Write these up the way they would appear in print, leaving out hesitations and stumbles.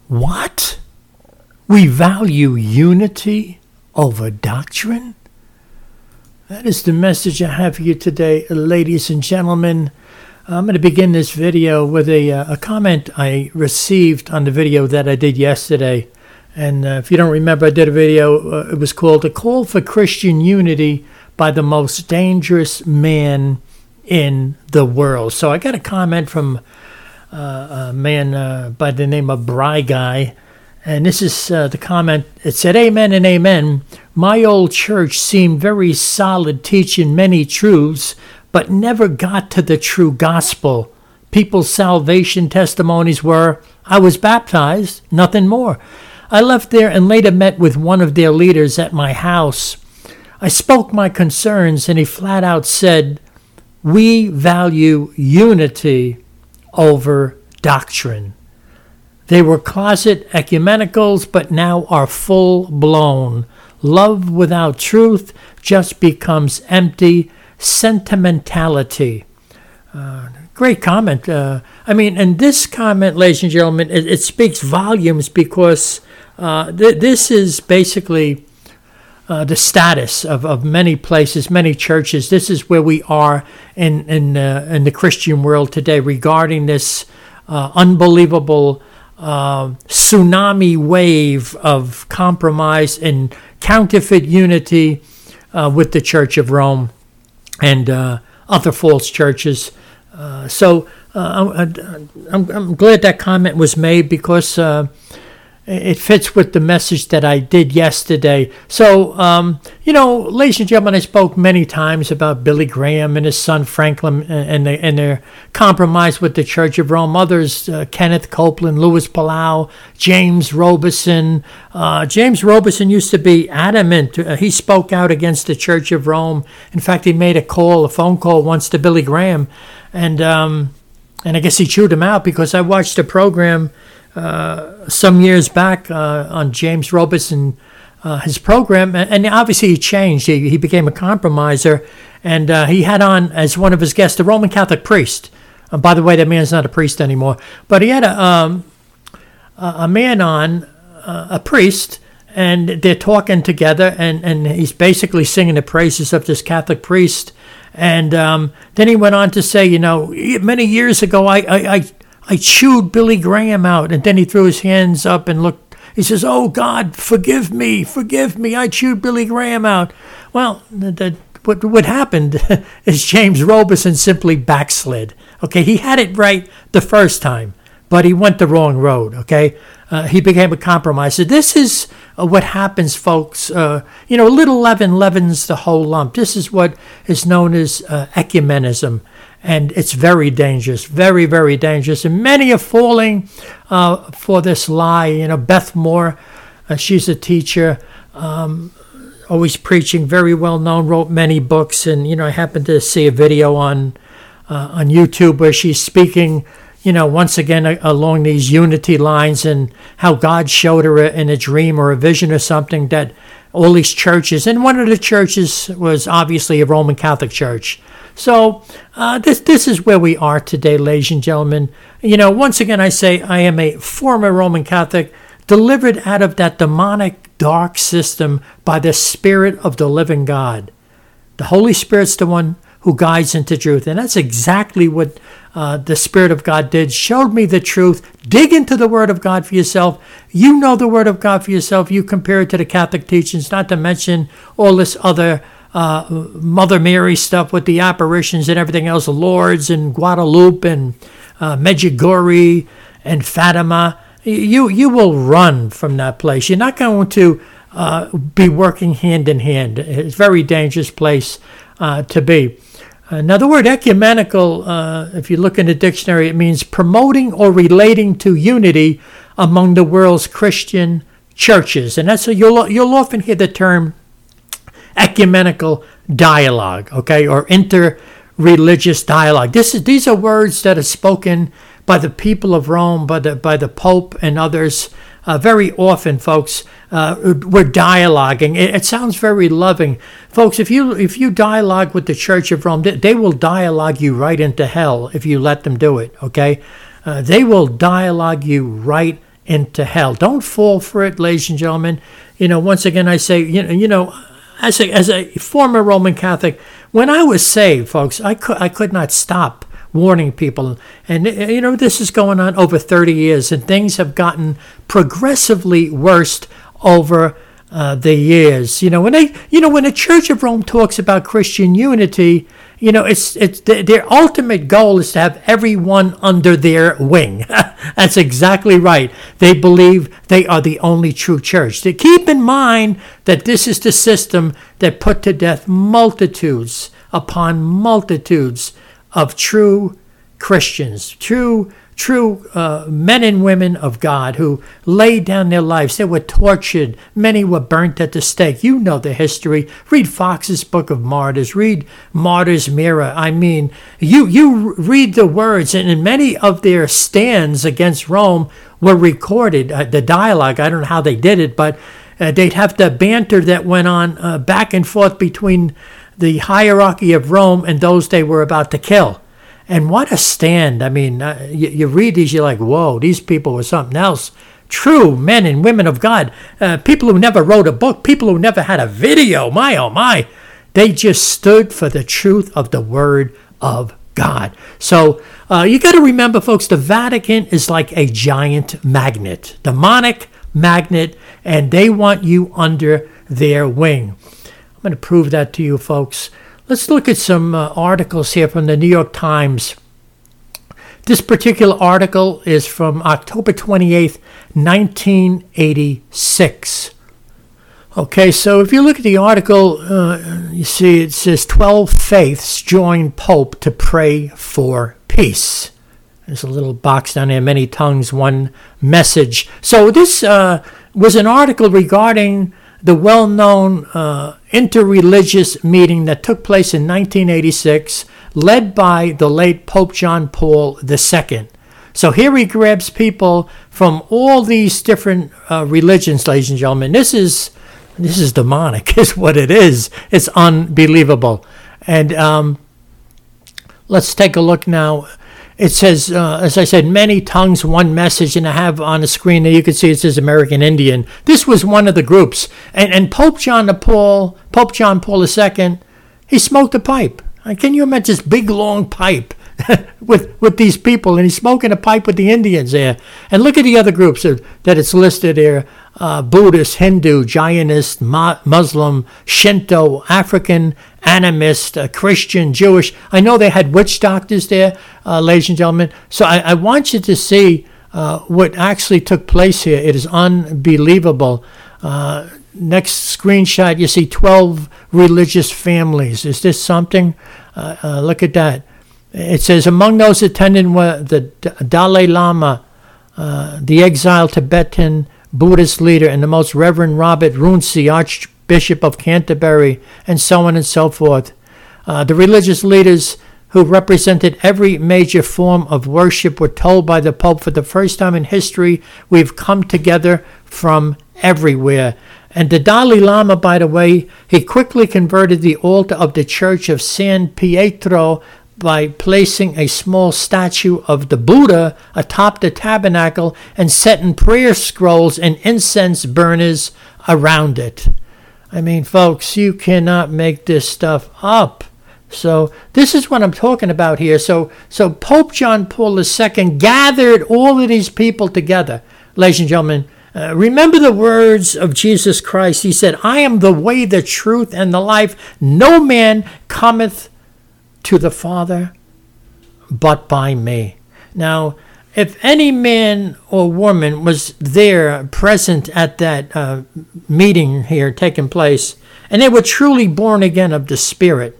What? We value unity over doctrine? That is the message I have for you today, ladies and gentlemen. I'm going to begin this video with a comment I received on the video that I did yesterday. And if you don't remember, I did a video, it was called A Call for Christian Unity by the Most Dangerous Man in the World. So I got a comment from a man by the name of Bry Guy. And this is the comment. It said, "Amen and amen. My old church seemed very solid, teaching many truths, but never got to the true gospel. People's salvation testimonies were, I was baptized, nothing more. I left there and later met with one of their leaders at my house. I spoke my concerns and he flat out said, we value unity over doctrine. They were closet ecumenicals, but now are full-blown. Love without truth just becomes empty sentimentality." Great comment. And this comment, ladies and gentlemen, it speaks volumes because this is basically the status of many places, many churches. This is where we are in the Christian world today regarding this unbelievable tsunami wave of compromise and counterfeit unity with the Church of Rome and other false churches. So I'm glad that comment was made because it fits with the message that I did yesterday. So, ladies and gentlemen, I spoke many times about Billy Graham and his son Franklin and their compromise with the Church of Rome. Others, Kenneth Copeland, Louis Palau, James Robeson. James Robeson used to be adamant. He spoke out against the Church of Rome. In fact, he made a phone call once to Billy Graham. And I guess he chewed him out because I watched a program some years back on James Robeson, his program, and obviously he changed. He became a compromiser, and he had on as one of his guests the Roman Catholic priest. By the way, that man's not a priest anymore, but he had a man on, a priest, and they're talking together, and he's basically singing the praises of this Catholic priest. And then he went on to say, many years ago, I chewed Billy Graham out. And then he threw his hands up and looked. He says, "Oh, God, forgive me. I chewed Billy Graham out." Well, what happened is James Robeson simply backslid. Okay, he had it right the first time, but he went the wrong road. Okay, he became a compromiser. This is what happens, folks. Little leaven leavens the whole lump. This is what is known as ecumenism. And it's very dangerous, very, very dangerous. And many are falling for this lie. Beth Moore, she's a teacher, always preaching, very well known, wrote many books. And, I happened to see a video on YouTube where she's speaking, once again along these unity lines and how God showed her in a dream or a vision or something that all these churches, and one of the churches was obviously a Roman Catholic church. So this is where we are today, ladies and gentlemen. Once again, I say I am a former Roman Catholic, delivered out of that demonic dark system by the Spirit of the living God. The Holy Spirit's the one who guides into truth. And that's exactly what the Spirit of God did. Showed me the truth. Dig into the Word of God for yourself. You know the Word of God for yourself. You compare it to the Catholic teachings, not to mention all this other Mother Mary stuff with the apparitions and everything else, Lourdes and Guadalupe and Medjugorje and Fatima. You will run from that place. You're not going to be working hand in hand. It's a very dangerous place to be. Now, the word ecumenical, if you look in the dictionary, it means promoting or relating to unity among the world's Christian churches. And that's you'll often hear the term ecumenical dialogue, okay, or inter-religious dialogue. These are words that are spoken by the people of Rome, by the Pope and others. Very often, folks, we're dialoguing. It sounds very loving, folks. If you dialogue with the Church of Rome, they will dialogue you right into hell if you let them do it. Okay, they will dialogue you right into hell. Don't fall for it, ladies and gentlemen. Once again, I say, as a former Roman Catholic, when I was saved, folks, I could not stop warning people. And, this is going on over 30 years, and things have gotten progressively worse over the years. When the Church of Rome talks about Christian unity, it's their ultimate goal is to have everyone under their wing. That's exactly right. They believe they are the only true church. To keep in mind that this is the system that put to death multitudes upon multitudes of true Christians, true men and women of God who laid down their lives. They were tortured. Many were burnt at the stake. You know the history. Read Fox's Book of Martyrs. Read Martyr's Mirror. I mean, you read the words, and many of their stands against Rome were recorded. The dialogue, I don't know how they did it, but they'd have the banter that went on back and forth between the hierarchy of Rome and those they were about to kill. And what a stand. I mean, you read these, you're like, whoa, these people were something else. True men and women of God. People who never wrote a book. People who never had a video. My, oh my. They just stood for the truth of the Word of God. So you got to remember, folks, the Vatican is like a giant magnet. Demonic magnet. And they want you under their wing. I'm going to prove that to you, folks. Let's look at some articles here from the New York Times. This particular article is from October 28th, 1986. Okay, so if you look at the article, you see it says 12 faiths join Pope to pray for peace. There's a little box down there, many tongues, one message. So this was an article regarding the well-known interreligious meeting that took place in 1986, led by the late Pope John Paul II. So here he grabs people from all these different religions, ladies and gentlemen. This is demonic, is what it is. It's unbelievable. And let's take a look now. It says, as I said, many tongues, one message, and I have on the screen there, you can see it says American Indian. This was one of the groups. And Pope John Paul II, he smoked a pipe. Can you imagine this big, long pipe with these people? And he's smoking a pipe with the Indians there. And look at the other groups that it's listed here. Buddhist, Hindu, Jainist, Muslim, Shinto, African, animist, Christian, Jewish. I know they had witch doctors there, ladies and gentlemen. So I want you to see what actually took place here. It is unbelievable. Next screenshot, you see 12 religious families. Is this something? Look at that. It says, among those attending were the Dalai Lama, the exiled Tibetan Buddhist leader, and the Most Reverend Robert Runcie, Archbishop of Canterbury, and so on and so forth. The religious leaders who represented every major form of worship were told by the Pope, for the first time in history, we've come together from everywhere. And the Dalai Lama, by the way, he quickly converted the altar of the Church of San Pietro by placing a small statue of the Buddha atop the tabernacle and setting prayer scrolls and incense burners around it. I mean, folks, you cannot make this stuff up. So this is what I'm talking about here. So Pope John Paul II gathered all of these people together. Ladies and gentlemen, remember the words of Jesus Christ. He said, I am the way, the truth, and the life. No man cometh to the Father but by me. Now, if any man or woman was there present at that meeting here taking place, and they were truly born again of the Spirit,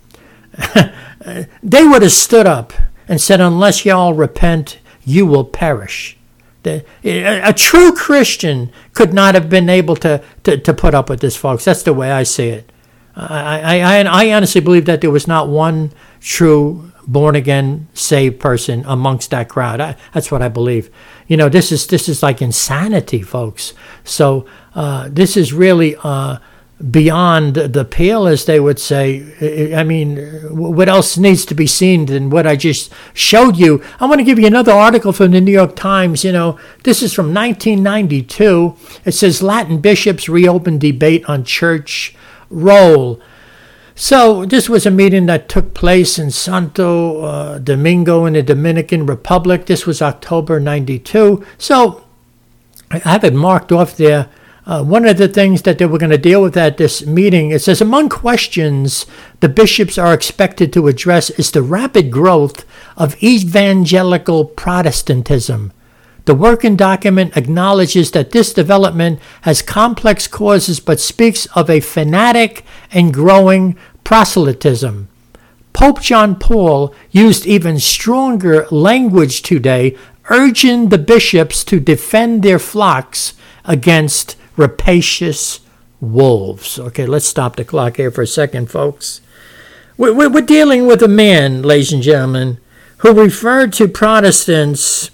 they would have stood up and said, unless y'all repent, you will perish. A true Christian could not have been able to put up with this, folks. That's the way I see it. I honestly believe that there was not one true born-again saved person amongst that crowd. That's what I believe. This is like insanity, folks. So this is really beyond the pale, as they would say. I mean, what else needs to be seen than what I just showed you? I want to give you another article from the New York Times. This is from 1992. It says Latin bishops reopen debate on church role. So this was a meeting that took place in Santo Domingo in the Dominican Republic. This was October 92. So I have it marked off there. One of the things that they were going to deal with at this meeting, it says, among questions the bishops are expected to address is the rapid growth of evangelical Protestantism. The working document acknowledges that this development has complex causes but speaks of a fanatic and growing proselytism. Pope John Paul used even stronger language today, urging the bishops to defend their flocks against rapacious wolves. Okay, let's stop the clock here for a second, folks. We're dealing with a man, ladies and gentlemen, who referred to Protestants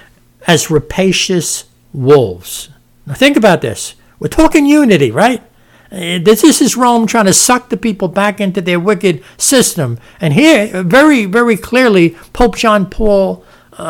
as rapacious wolves. Now think about this. We're talking unity, right? This is Rome trying to suck the people back into their wicked system. And here, very, very clearly, Pope John Paul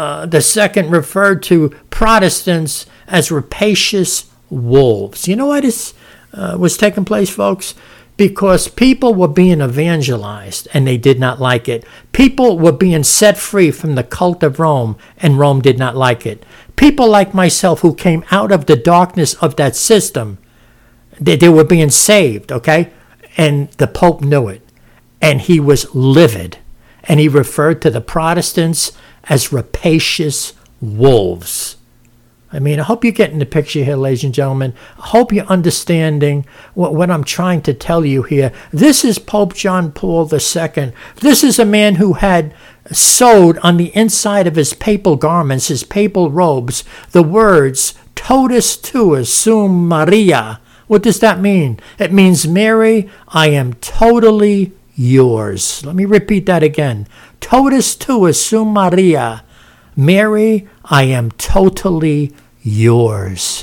II referred to Protestants as rapacious wolves. You know why this was taking place, folks? Because people were being evangelized and they did not like it. People were being set free from the cult of Rome and Rome did not like it. People like myself who came out of the darkness of that system, they were being saved, okay? And the Pope knew it. And he was livid. And he referred to the Protestants as rapacious wolves. I mean, I hope you're getting the picture here, ladies and gentlemen. I hope you're understanding what I'm trying to tell you here. This is Pope John Paul II. This is a man who had sewed on the inside of his papal garments, his papal robes, the words, totus tuus sum Maria. What does that mean? It means, Mary, I am totally yours. Let me repeat that again. Totus tuus sum Maria. Mary, I am totally yours.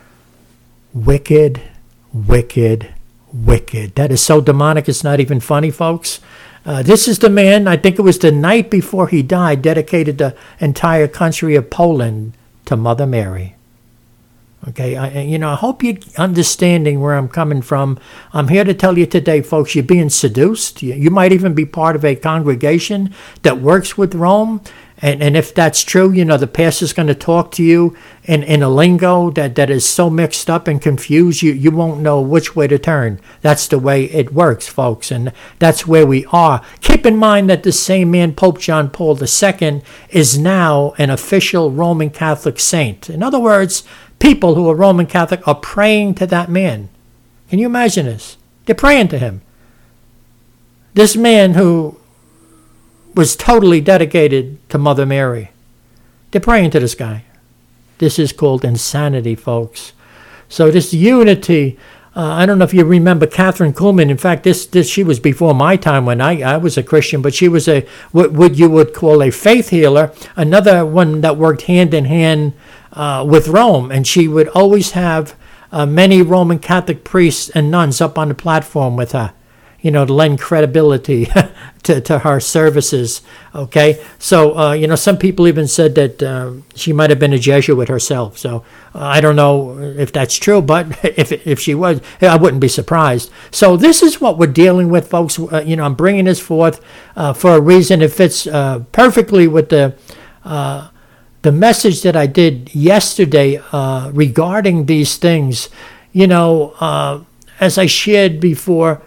Wicked, wicked, wicked. That is so demonic, it's not even funny, folks. This is the man, I think it was the night before he died, dedicated the entire country of Poland to Mother Mary. Okay, I hope you're understanding where I'm coming from. I'm here to tell you today, folks, you're being seduced. You might even be part of a congregation that works with Rome. And if that's true, the pastor's going to talk to you in a lingo that is so mixed up and confused, you won't know which way to turn. That's the way it works, folks, and that's where we are. Keep in mind that the same man, Pope John Paul II, is now an official Roman Catholic saint. In other words, people who are Roman Catholic are praying to that man. Can you imagine this? They're praying to him. This man who was totally dedicated to Mother Mary. They're praying to this guy. This is called insanity, folks. So this unity, I don't know if you remember Catherine Kuhlman. In fact, she was before my time when I was a Christian, but she was what you would call a faith healer, another one that worked hand in hand with Rome. And she would always have many Roman Catholic priests and nuns up on the platform with her, to lend credibility to her services, okay? So, some people even said that she might have been a Jesuit herself. So I don't know if that's true, but if she was, I wouldn't be surprised. So this is what we're dealing with, folks. I'm bringing this forth for a reason. It fits perfectly with the message that I did yesterday regarding these things. As I shared before,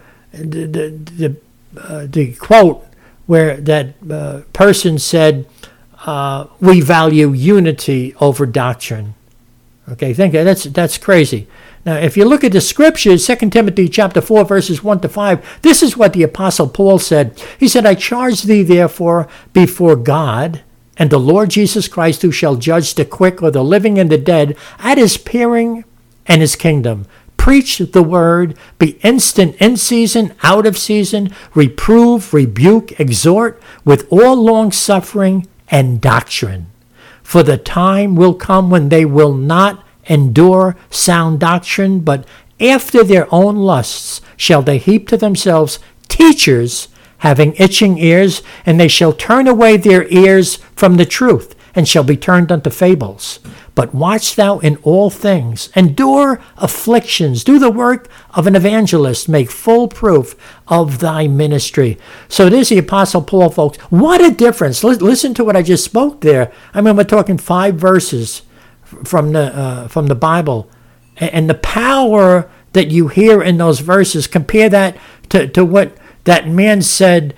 the quote where that person said, we value unity over doctrine. Okay, think that's crazy. Now, if you look at the scriptures, 2 Timothy chapter 4, verses 1 to 5, this is what the Apostle Paul said. He said, I charge thee therefore before God and the Lord Jesus Christ, who shall judge the quick or the living and the dead at his appearing and his kingdom. Preach the word, be instant in season, out of season, reprove, rebuke, exhort with all long suffering and doctrine. For the time will come when they will not endure sound doctrine, but After their own lusts shall they heap to themselves teachers having itching ears, and they shall turn away their ears from the truth, and shall be turned unto fables. But watch thou in all things, endure afflictions, do the work of an evangelist, make full proof of thy ministry. So there's the Apostle Paul, folks. What a difference. Listen to what I just spoke there. I mean, we're talking 5 verses from the Bible. And the power that you hear in those verses, compare that to what that man said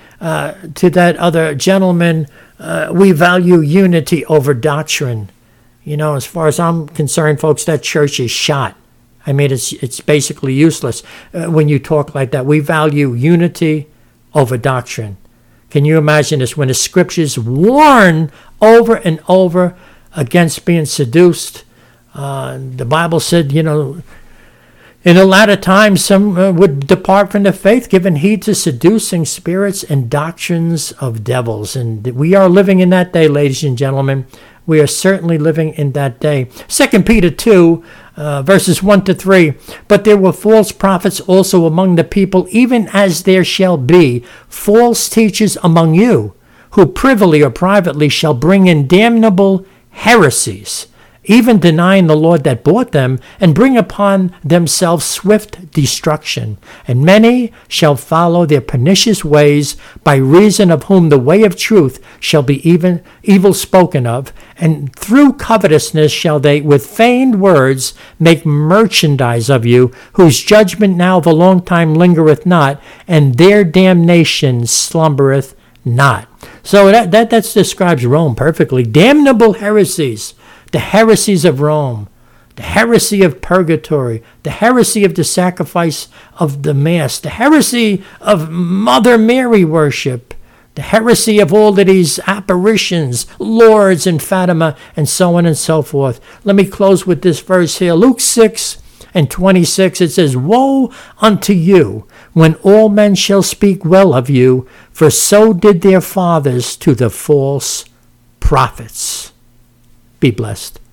to that other gentleman, we value unity over doctrine. You know, as far as I'm concerned, folks, that church is shot. I mean, it's basically useless when you talk like that. We value unity over doctrine. Can you imagine this? When the scriptures warn over and over against being seduced, the Bible said, you know, in the latter times, some would depart from the faith, giving heed to seducing spirits and doctrines of devils. And we are living in that day, ladies and gentlemen. We are certainly living in that day. 2 Peter 2, verses 1 to 3. But there were false prophets also among the people, even as there shall be false teachers among you, who privily or privately shall bring in damnable heresies, even denying the Lord that bought them, and bring upon themselves swift destruction. And many shall follow their pernicious ways, by reason of whom the way of truth shall be even evil spoken of. And through covetousness shall they with feigned words make merchandise of you, whose judgment now of a long time lingereth not, and their damnation slumbereth not. So that describes Rome perfectly. Damnable heresies. The heresies of Rome, the heresy of purgatory, the heresy of the sacrifice of the Mass, the heresy of Mother Mary worship, the heresy of all of these apparitions, Lourdes and Fatima, and so on and so forth. Let me close with this verse here. Luke 6:26, it says, Woe unto you, when all men shall speak well of you, for so did their fathers to the false prophets. Be blessed.